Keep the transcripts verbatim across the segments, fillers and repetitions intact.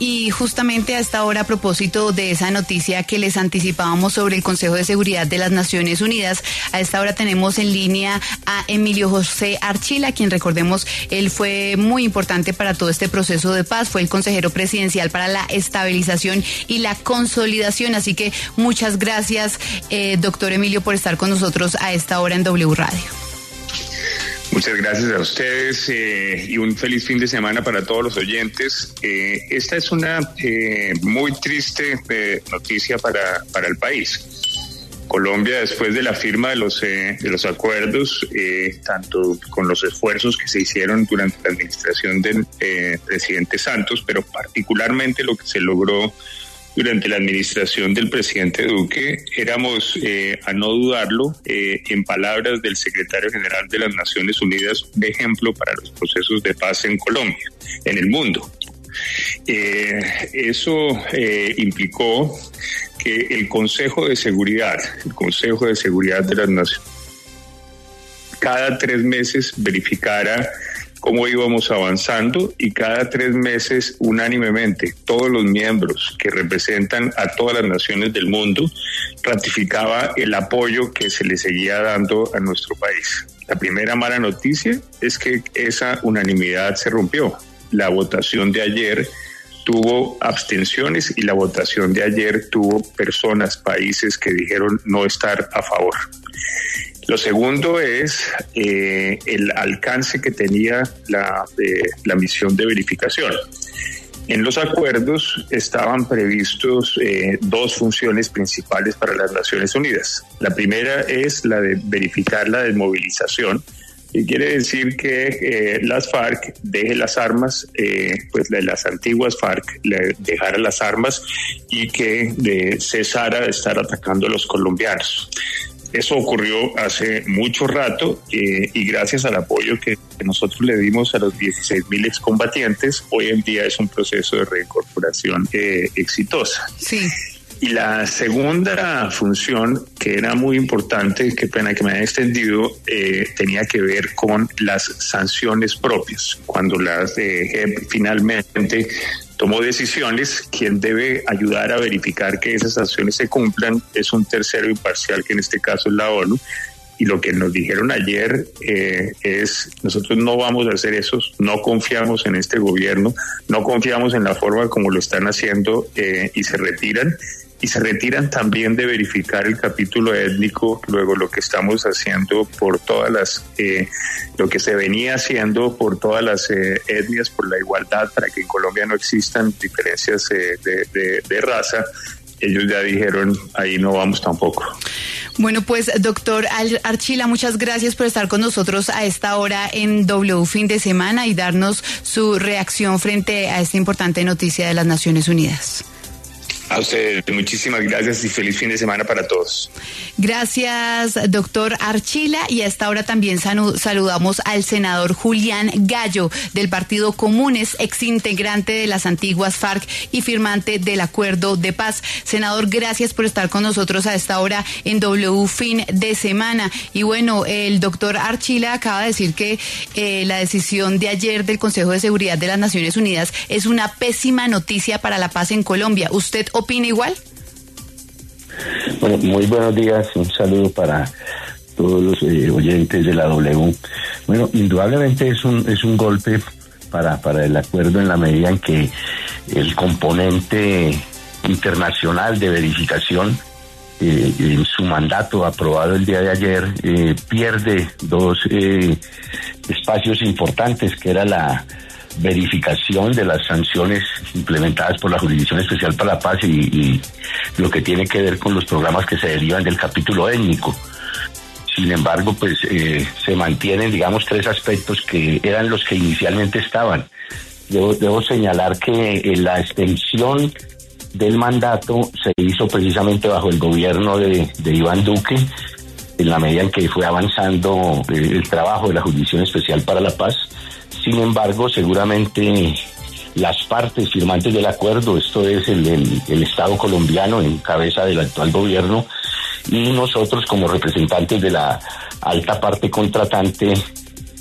Y justamente a esta hora, a propósito de esa noticia que les anticipábamos sobre el Consejo de Seguridad de las Naciones Unidas, a esta hora tenemos en línea a Emilio José Archila, quien, recordemos, él fue muy importante para todo este proceso de paz, fue el consejero presidencial para la estabilización y la consolidación. Así que muchas gracias, eh, doctor Emilio, por estar con nosotros a esta hora en W Radio. Muchas gracias a ustedes eh, y un feliz fin de semana para todos los oyentes. Eh, esta es una eh, muy triste eh, noticia para, para el país. Colombia, después de la firma de los, eh, de los acuerdos, eh, tanto con los esfuerzos que se hicieron durante la administración del eh, presidente Santos, pero particularmente lo que se logró durante la administración del presidente Duque, éramos, eh, a no dudarlo, eh, en palabras del secretario general de las Naciones Unidas, un ejemplo para los procesos de paz en Colombia, en el mundo. Eh, eso eh, implicó que el Consejo de Seguridad, el Consejo de Seguridad de las Naciones, cada tres meses verificara cómo íbamos avanzando y cada tres meses unánimemente todos los miembros que representan a todas las naciones del mundo ratificaba el apoyo que se le seguía dando a nuestro país. La primera mala noticia es que esa unanimidad se rompió. La votación de ayer tuvo abstenciones y la votación de ayer tuvo personas, países que dijeron no estar a favor. Lo segundo es eh, el alcance que tenía la, eh, la misión de verificación. En los acuerdos estaban previstos eh, dos funciones principales para las Naciones Unidas. La primera es la de verificar la desmovilización, y quiere decir que eh, las FARC deje las armas, eh, pues de las antiguas FARC le dejara las armas y que de cesara de estar atacando a los colombianos. Eso ocurrió hace mucho rato eh, y gracias al apoyo que nosotros le dimos a los dieciséis mil excombatientes, hoy en día es un proceso de reincorporación eh, exitosa. Sí. Y la segunda función, que era muy importante, qué pena que me haya extendido, eh, tenía que ver con las sanciones propias. Cuando las eh, G E P finalmente tomó decisiones, quien debe ayudar a verificar que esas sanciones se cumplan es un tercero imparcial, que en este caso es la ONU. Y lo que nos dijeron ayer eh, es, nosotros no vamos a hacer eso, no confiamos en este gobierno, no confiamos en la forma como lo están haciendo eh, y se retiran. Y se retiran también de verificar el capítulo étnico, luego lo que estamos haciendo por todas las, eh, lo que se venía haciendo por todas las eh, etnias, por la igualdad, para que en Colombia no existan diferencias eh, de, de, de raza. Ellos ya dijeron, ahí no vamos tampoco. Bueno, pues doctor Archila, muchas gracias por estar con nosotros a esta hora en W Fin de Semana y darnos su reacción frente a esta importante noticia de las Naciones Unidas. A ustedes, muchísimas gracias y feliz fin de semana para todos. Gracias, doctor Archila. Y a esta hora también saludamos al senador Julián Gallo del Partido Comunes, exintegrante de las antiguas FARC y firmante del Acuerdo de Paz. Senador, gracias por estar con nosotros a esta hora en W Fin de Semana. Y bueno, el doctor Archila acaba de decir que eh, la decisión de ayer del Consejo de Seguridad de las Naciones Unidas es una pésima noticia para la paz en Colombia. ¿Usted opina igual? Bueno, muy buenos días, un saludo para todos los eh, oyentes de la W. Bueno, indudablemente es un es un golpe para para el acuerdo en la medida en que el componente internacional de verificación eh, en su mandato aprobado el día de ayer eh, pierde dos eh, espacios importantes, que era la verificación de las sanciones implementadas por la Jurisdicción Especial para la Paz y, y lo que tiene que ver con los programas que se derivan del capítulo étnico. Sin embargo, pues eh, se mantienen, digamos, tres aspectos que eran los que inicialmente estaban. Debo, debo señalar que eh, la extensión del mandato se hizo precisamente bajo el gobierno de, de Iván Duque, en la medida en que fue avanzando eh, el trabajo de la Jurisdicción Especial para la Paz. Sin embargo, seguramente las partes firmantes del acuerdo, esto es el, el, el Estado colombiano en cabeza del actual gobierno, y nosotros como representantes de la alta parte contratante,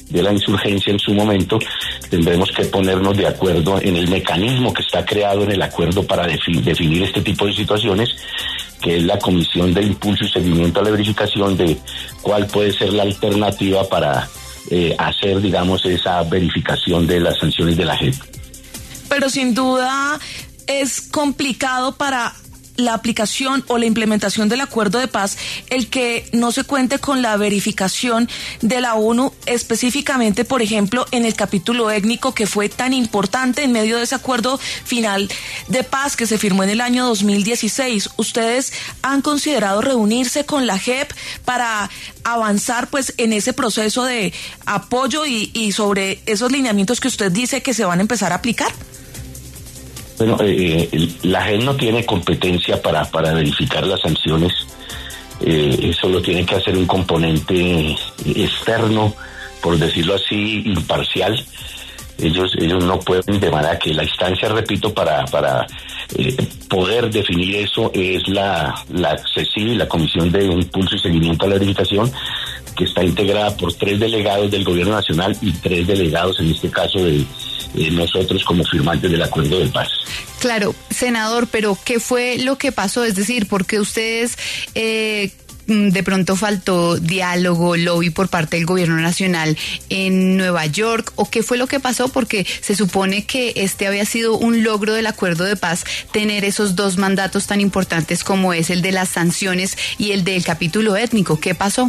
de la insurgencia en su momento, tendremos que ponernos de acuerdo en el mecanismo que está creado en el acuerdo para defi- definir este tipo de situaciones, que es la Comisión de Impulso y Seguimiento a la Verificación de cuál puede ser la alternativa para eh, hacer, digamos, esa verificación de las sanciones de la J E P. Pero sin duda es complicado para la aplicación o la implementación del acuerdo de paz el que no se cuente con la verificación de la ONU, específicamente, por ejemplo, en el capítulo étnico, que fue tan importante en medio de ese acuerdo final de paz que se firmó en el año dos mil dieciséis. ¿Ustedes han considerado reunirse con la J E P para avanzar pues en ese proceso de apoyo y, y sobre esos lineamientos que usted dice que se van a empezar a aplicar? Bueno, eh, la J E P no tiene competencia para, para verificar las sanciones. Eh, eso lo tiene que hacer un componente externo, por decirlo así, imparcial. Ellos ellos no pueden, de manera que la instancia, repito, para para eh, poder definir eso es la la C E C I, la Comisión de Impulso y Seguimiento a la Verificación, que está integrada por tres delegados del Gobierno Nacional y tres delegados, en este caso, de Eh, nosotros como firmantes del acuerdo de paz. Claro, senador, pero ¿qué fue lo que pasó? Es decir, ¿por qué ustedes eh, de pronto faltó diálogo, lobby por parte del gobierno nacional en Nueva York? ¿O qué fue lo que pasó? Porque se supone que este había sido un logro del acuerdo de paz, tener esos dos mandatos tan importantes como es el de las sanciones y el del capítulo étnico. ¿Qué pasó?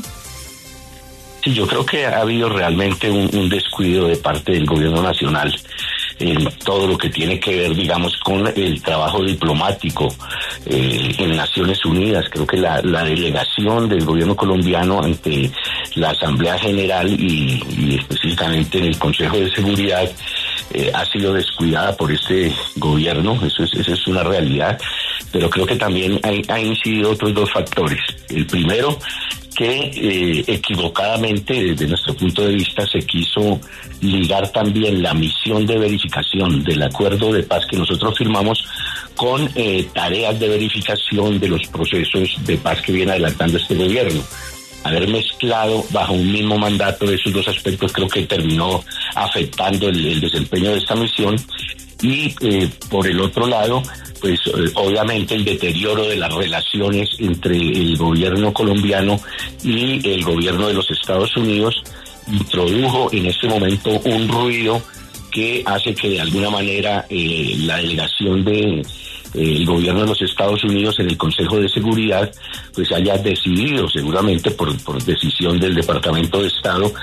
Sí, yo creo que ha habido realmente un, un descuido de parte del gobierno nacional en todo lo que tiene que ver, digamos, con el trabajo diplomático eh, en Naciones Unidas. Creo que la, la delegación del gobierno colombiano ante la Asamblea General y, y específicamente en el Consejo de Seguridad eh, ha sido descuidada por este gobierno. Eso es, eso es una realidad, pero creo que también hay, ha incidido otros dos factores. El primero, que eh, equivocadamente, desde nuestro punto de vista, se quiso ligar también la misión de verificación del acuerdo de paz que nosotros firmamos con eh, tareas de verificación de los procesos de paz que viene adelantando este gobierno. Haber mezclado bajo un mismo mandato esos dos aspectos creo que terminó afectando el, el desempeño de esta misión. Y eh, por el otro lado, pues eh, obviamente el deterioro de las relaciones entre el gobierno colombiano y el gobierno de los Estados Unidos introdujo en este momento un ruido que hace que de alguna manera eh, la delegación de eh, el gobierno de los Estados Unidos en el Consejo de Seguridad pues haya decidido, seguramente por, por decisión del Departamento de Estado,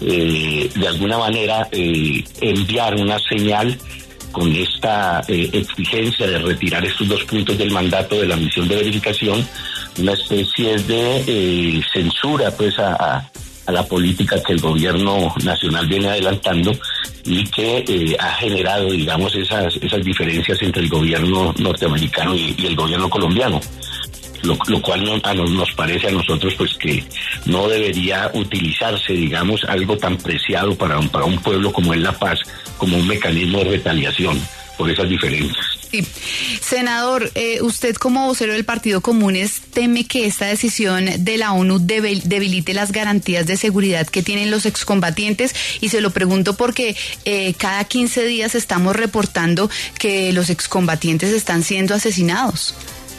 eh, de alguna manera eh, enviar una señal con esta eh, exigencia de retirar estos dos puntos del mandato de la misión de verificación, una especie de eh, censura pues a, a, a la política que el gobierno nacional viene adelantando y que eh, ha generado, digamos, esas esas diferencias entre el gobierno norteamericano y, y el gobierno colombiano. Lo, lo cual no, a nos, nos parece a nosotros pues que no debería utilizarse, digamos, algo tan preciado para un, para un pueblo como es la paz, como un mecanismo de retaliación por esas diferencias. Sí. Senador, eh, usted como vocero del Partido Comunes teme que esta decisión de la ONU debil, debilite las garantías de seguridad que tienen los excombatientes, y se lo pregunto porque eh, cada quince días estamos reportando que los excombatientes están siendo asesinados.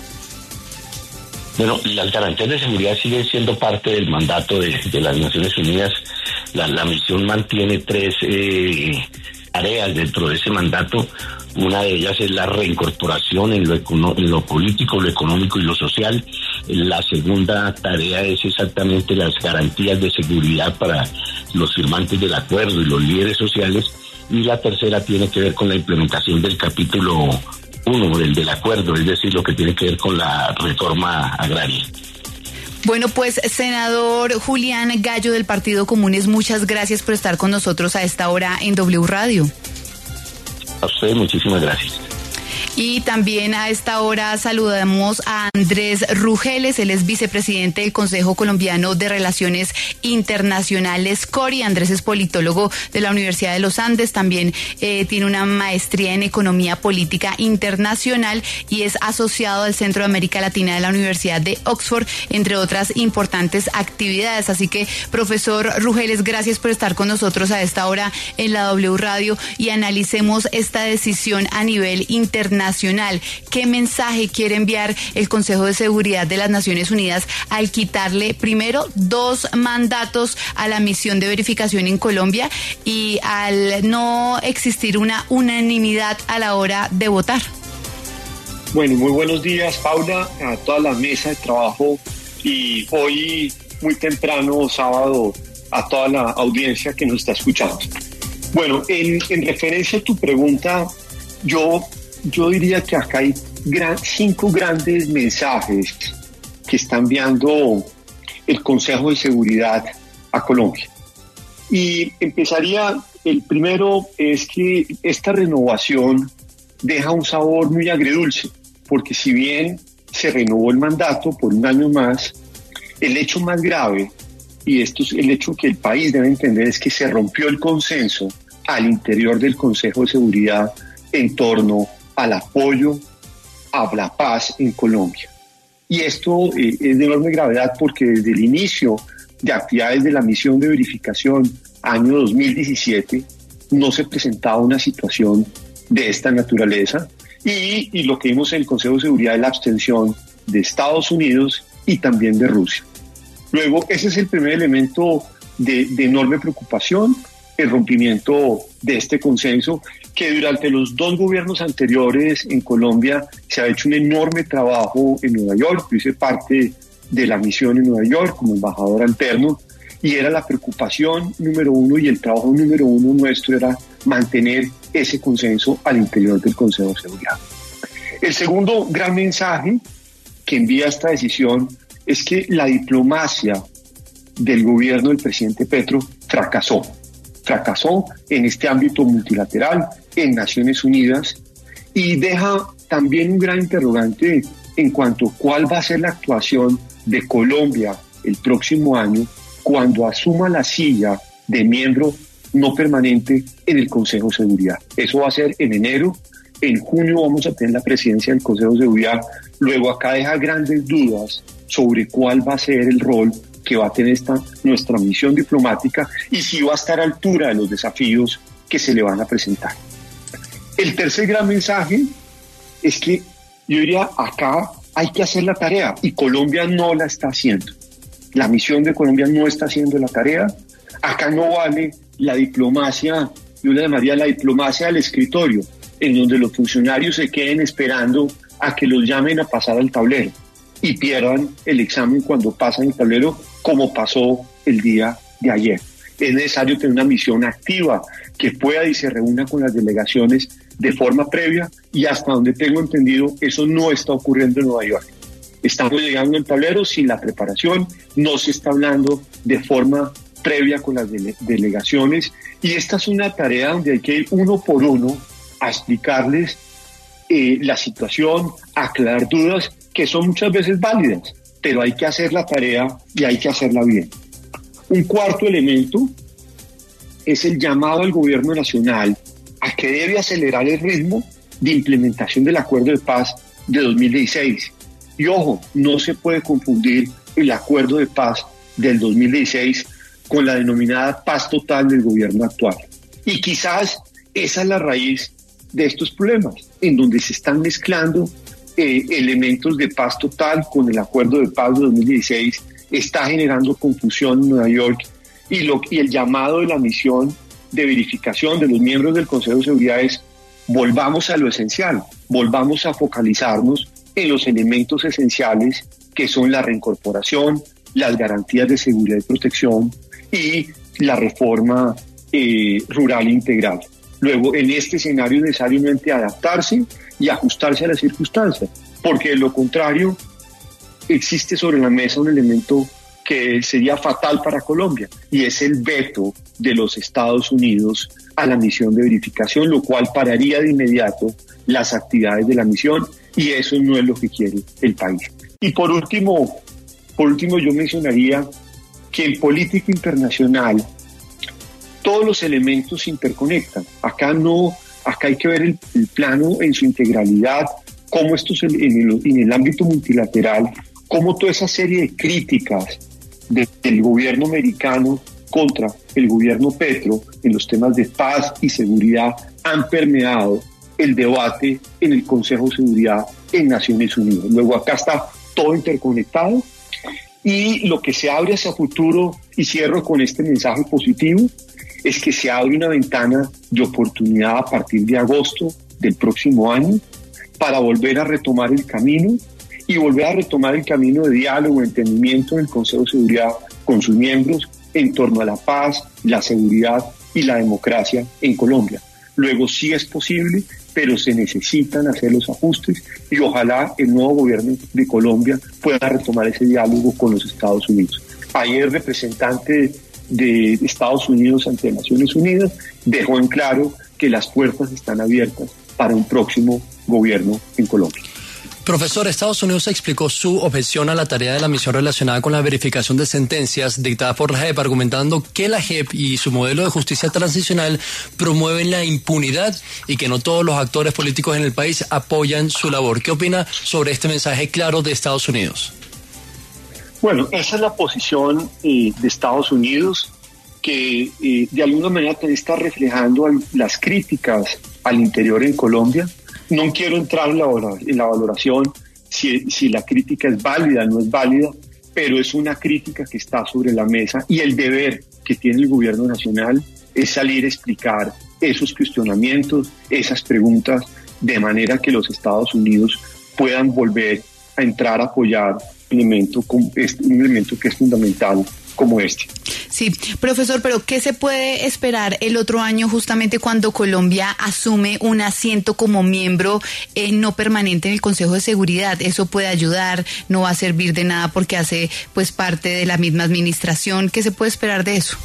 Bueno, las garantías de seguridad siguen siendo parte del mandato de, de las Naciones Unidas. La, la misión mantiene tres eh, tareas dentro de ese mandato. Una de ellas es la reincorporación en lo, econo- en lo político, lo económico y lo social. La segunda tarea es exactamente las garantías de seguridad para los firmantes del acuerdo y los líderes sociales. Y la tercera tiene que ver con la implementación del capítulo uno del, del acuerdo, es decir, lo que tiene que ver con la reforma agraria. Bueno, pues, senador Julián Gallo del Partido Comunes, muchas gracias por estar con nosotros a esta hora en W Radio. A ustedes muchísimas gracias. Y también a esta hora saludamos a Andrés Rugeles, él es vicepresidente del Consejo Colombiano de Relaciones Internacionales, C O R I. Andrés es politólogo de la Universidad de los Andes, también eh, tiene una maestría en Economía Política Internacional y es asociado al Centro de América Latina de la Universidad de Oxford, entre otras importantes actividades. Así que, profesor Rugeles, gracias por estar con nosotros a esta hora en la W Radio y analicemos esta decisión a nivel internacional. ¿Qué mensaje quiere enviar el Consejo de Seguridad de las Naciones Unidas al quitarle primero dos mandatos a la misión de verificación en Colombia y al no existir una unanimidad a la hora de votar? Bueno, muy buenos días, Paula, a toda la mesa de trabajo y hoy muy temprano, sábado, a toda la audiencia que nos está escuchando. Bueno, en, en referencia a tu pregunta, yo, yo diría que acá hay gran, cinco grandes mensajes que está enviando el Consejo de Seguridad a Colombia. Y empezaría, el primero es que esta renovación deja un sabor muy agridulce, porque si bien se renovó el mandato por un año más, el hecho más grave, y esto es el hecho que el país debe entender, es que se rompió el consenso al interior del Consejo de Seguridad en torno al apoyo a la paz en Colombia. Y esto eh, es de enorme gravedad porque desde el inicio de actividades de la misión de verificación año dos mil diecisiete no se presentaba una situación de esta naturaleza y, y lo que vimos en el Consejo de Seguridad es la abstención de Estados Unidos y también de Rusia. Luego, ese es el primer elemento de, de enorme preocupación, el rompimiento de este consenso, que durante los dos gobiernos anteriores en Colombia se ha hecho un enorme trabajo en Nueva York. Yo hice parte de la misión en Nueva York como embajador alterno y era la preocupación número uno y el trabajo número uno nuestro era mantener ese consenso al interior del Consejo de Seguridad. El segundo gran mensaje que envía esta decisión es que la diplomacia del gobierno del presidente Petro fracasó. Fracasó en este ámbito multilateral, en Naciones Unidas, y deja también un gran interrogante en cuanto a cuál va a ser la actuación de Colombia el próximo año cuando asuma la silla de miembro no permanente en el Consejo de Seguridad. Eso va a ser en enero. En junio vamos a tener la presidencia del Consejo de Seguridad. Luego acá deja grandes dudas sobre cuál va a ser el rol que va a tener esta nuestra misión diplomática y si va a estar a altura de los desafíos que se le van a presentar. El tercer gran mensaje es que yo diría acá hay que hacer la tarea y Colombia no la está haciendo. La misión de Colombia no está haciendo la tarea. Acá no vale la diplomacia, yo le llamaría la diplomacia del escritorio, en donde los funcionarios se queden esperando a que los llamen a pasar al tablero y pierdan el examen cuando pasan el tablero, como pasó el día de ayer. Es necesario tener una misión activa que pueda y se reúna con las delegaciones de forma previa y hasta donde tengo entendido eso no está ocurriendo en Nueva York. Estamos llegando al tablero sin la preparación, no se está hablando de forma previa con las dele- delegaciones y esta es una tarea donde hay que ir uno por uno a explicarles eh, la situación, aclarar dudas que son muchas veces válidas, pero hay que hacer la tarea y hay que hacerla bien. Un cuarto elemento es el llamado al gobierno nacional a que debe acelerar el ritmo de implementación del acuerdo de paz de dos mil dieciséis. Y ojo, no se puede confundir el acuerdo de paz del dos mil dieciséis con la denominada paz total del gobierno actual. Y quizás esa es la raíz de estos problemas, en donde se están mezclando eh, elementos de paz total con el acuerdo de paz de dos mil dieciséis, está generando confusión en Nueva York y, lo, y el llamado de la misión de verificación de los miembros del Consejo de Seguridad es volvamos a lo esencial, volvamos a focalizarnos en los elementos esenciales que son la reincorporación, las garantías de seguridad y protección y la reforma eh, rural integral. Luego, en este escenario es necesariamente adaptarse y ajustarse a las circunstancias, porque de lo contrario existe sobre la mesa un elemento que sería fatal para Colombia, y es el veto de los Estados Unidos a la misión de verificación, lo cual pararía de inmediato las actividades de la misión, y eso no es lo que quiere el país. Y por último, por último yo mencionaría que en política internacional todos los elementos se interconectan. Acá no, acá hay que ver el, el plano en su integralidad, cómo esto en el, en el ámbito multilateral, cómo toda esa serie de críticas de, del gobierno americano contra el gobierno Petro en los temas de paz y seguridad han permeado el debate en el Consejo de Seguridad en Naciones Unidas. Luego acá está todo interconectado, y lo que se abre hacia futuro, y cierro con este mensaje positivo, es que se abre una ventana de oportunidad a partir de agosto del próximo año para volver a retomar el camino y volver a retomar el camino de diálogo, entendimiento en el Consejo de Seguridad con sus miembros en torno a la paz, la seguridad y la democracia en Colombia. Luego sí es posible, pero se necesitan hacer los ajustes, y ojalá el nuevo gobierno de Colombia pueda retomar ese diálogo con los Estados Unidos. Ayer el representante de Estados Unidos ante Naciones Unidas dejó en claro que las puertas están abiertas para un próximo gobierno en Colombia. Profesor, Estados Unidos explicó su objeción a la tarea de la misión relacionada con la verificación de sentencias dictadas por la J E P, argumentando que la J E P y su modelo de justicia transicional promueven la impunidad y que no todos los actores políticos en el país apoyan su labor. ¿Qué opina sobre este mensaje claro de Estados Unidos? Bueno, esa es la posición eh, de Estados Unidos, que eh, de alguna manera también está reflejando las críticas al interior en Colombia. No quiero entrar en la, en la valoración si, si la crítica es válida o no es válida, pero es una crítica que está sobre la mesa, y el deber que tiene el gobierno nacional es salir a explicar esos cuestionamientos, esas preguntas, de manera que los Estados Unidos puedan volver a entrar a apoyar un elemento, un elemento que es fundamental como este. Sí, profesor, pero ¿qué se puede esperar el otro año justamente cuando Colombia asume un asiento como miembro eh, no permanente en el Consejo de Seguridad? ¿Eso puede ayudar? ¿No va a servir de nada porque hace pues parte de la misma administración? ¿Qué se puede esperar de eso?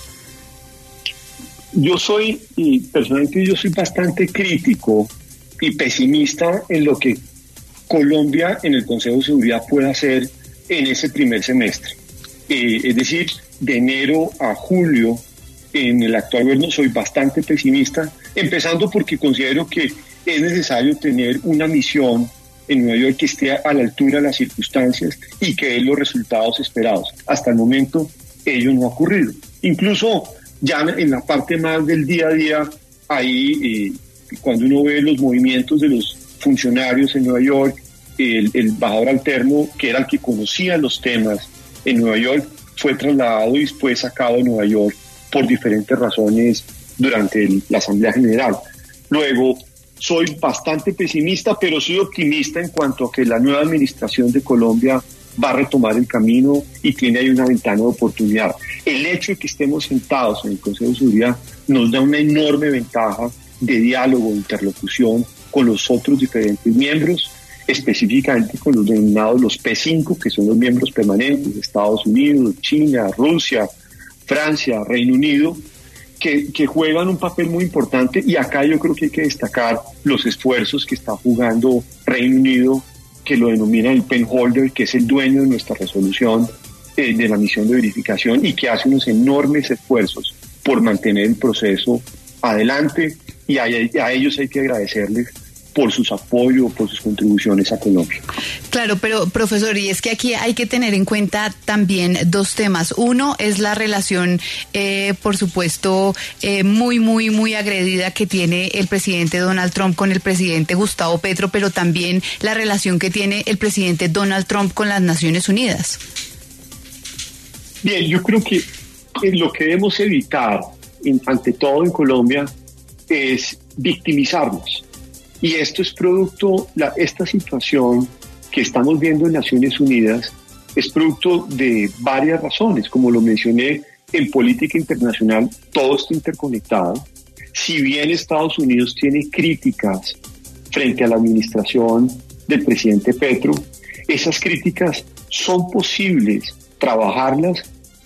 Yo soy, y personalmente yo soy bastante crítico y pesimista en lo que Colombia en el Consejo de Seguridad puede hacer en ese primer semestre. Eh, es decir, de enero a julio, en el actual gobierno soy bastante pesimista, empezando porque considero que es necesario tener una misión en Nueva York que esté a la altura de las circunstancias y que dé los resultados esperados. Hasta el momento ello no ha ocurrido. Incluso ya en la parte más del día a día, ahí eh, cuando uno ve los movimientos de los funcionarios en Nueva York, el, el embajador alterno, que era el que conocía los temas en Nueva York, fue trasladado y fue sacado de Nueva York por diferentes razones durante el, la Asamblea General. Luego, soy bastante pesimista, pero soy optimista en cuanto a que la nueva administración de Colombia va a retomar el camino y tiene ahí una ventana de oportunidad. El hecho de que estemos sentados en el Consejo de Seguridad nos da una enorme ventaja de diálogo, de interlocución con los otros diferentes miembros, específicamente con los denominados los P cinco, que son los miembros permanentes de Estados Unidos, China, Rusia, Francia, Reino Unido, que, que juegan un papel muy importante, y acá yo creo que hay que destacar los esfuerzos que está jugando Reino Unido, que lo denomina el pen holder, que es el dueño de nuestra resolución eh, de la misión de verificación, y que hace unos enormes esfuerzos por mantener el proceso adelante, y a, a ellos hay que agradecerles por sus apoyos, por sus contribuciones a Colombia. Claro, pero profesor, y es que aquí hay que tener en cuenta también dos temas. Uno es la relación, eh, por supuesto, eh, muy, muy, muy agredida que tiene el presidente Donald Trump con el presidente Gustavo Petro, pero también la relación que tiene el presidente Donald Trump con las Naciones Unidas. Bien, yo creo que lo que debemos evitar, en, ante todo en Colombia, es victimizarnos. Y esto es producto, la, esta situación que estamos viendo en Naciones Unidas es producto de varias razones. Como lo mencioné, en política internacional todo está interconectado. Si bien Estados Unidos tiene críticas frente a la administración del presidente Petro, esas críticas son posibles trabajarlas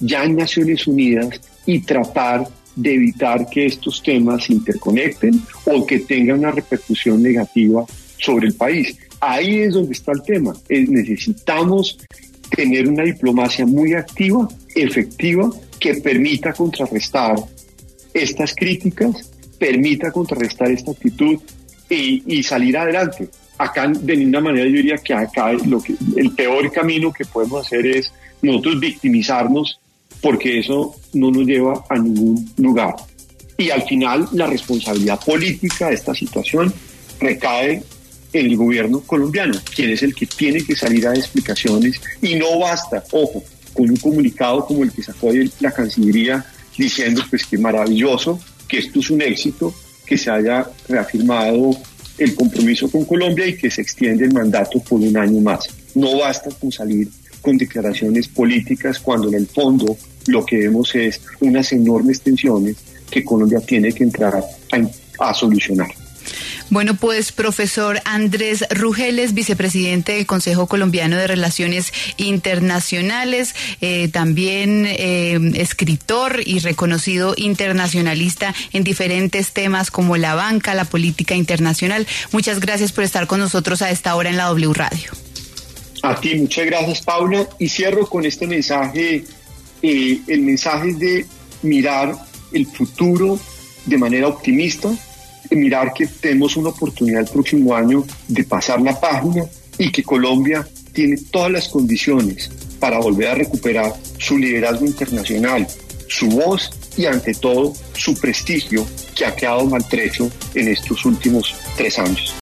ya en Naciones Unidas y tratar de evitar que estos temas se interconecten o que tengan una repercusión negativa sobre el país. Ahí es donde está el tema. Eh, necesitamos tener una diplomacia muy activa, efectiva, que permita contrarrestar estas críticas, permita contrarrestar esta actitud y, y salir adelante. Acá, de ninguna manera, yo diría que acá lo que, el peor camino que podemos hacer es nosotros victimizarnos, porque eso no nos lleva a ningún lugar. Y al final, la responsabilidad política de esta situación recae en el gobierno colombiano, quien es el que tiene que salir a dar explicaciones, y no basta, ojo, con un comunicado como el que sacó la Cancillería diciendo pues que maravilloso, que esto es un éxito, que se haya reafirmado el compromiso con Colombia y que se extiende el mandato por un año más. No basta con salir con declaraciones políticas cuando en el fondo lo que vemos es unas enormes tensiones que Colombia tiene que entrar a, a solucionar. Bueno, pues profesor Andrés Rugeles, vicepresidente del Consejo Colombiano de Relaciones Internacionales, eh, también eh, escritor y reconocido internacionalista en diferentes temas como la banca, la política internacional. Muchas gracias por estar con nosotros a esta hora en la W Radio. A ti, muchas gracias, Paula. Y cierro con este mensaje. Eh, el mensaje es de mirar el futuro de manera optimista, mirar que tenemos una oportunidad el próximo año de pasar la página y que Colombia tiene todas las condiciones para volver a recuperar su liderazgo internacional, su voz y ante todo su prestigio que ha quedado maltrecho en estos últimos tres años.